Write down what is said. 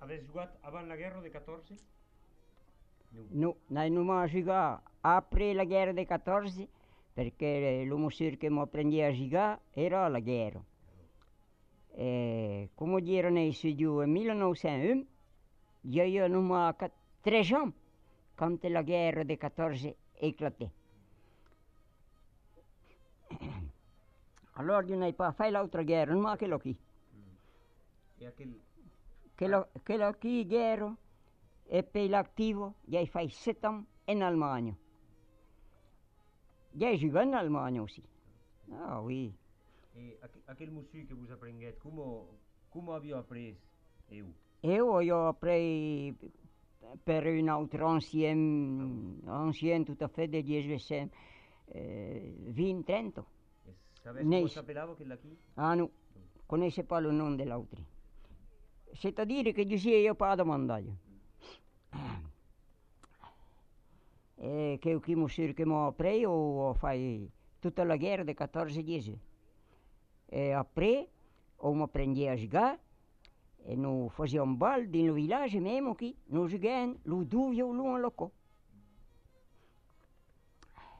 Avete giocato avant la guerra del 14? No, noi non abbiamo giocato après la guerra del 14 perché l'uomo che mi apprendeva a giocare era la guerra. E come dire nei studios in 1901, io non avevo 3 ans quand la guerra del 14 éclatait. Allora io n'ho pas fait l'altra guerra, non quella qui. E aquel... Quella qui guerra e per l'attivo, io ho fatto 7 ans in Allemagne. Io ho giocato in Allemagne aussi. Ah oui. E aquel museu que vous apprendez, come avete appreso? Eu? Io ho appris per un altro ancien tout à fait de GSM, Vin Trento. Sapete come si appellava quella qui? Ah no, conosce pas le nom dell'altro. C'est-à-dire che io pas domandato. E che il museo che mi ha preso ho fatto tutta la guerra del 14-10. E après, on m'apprenait a giocare. E nous faisions balle dans le village même qui nous jouions le 2 violons à loco.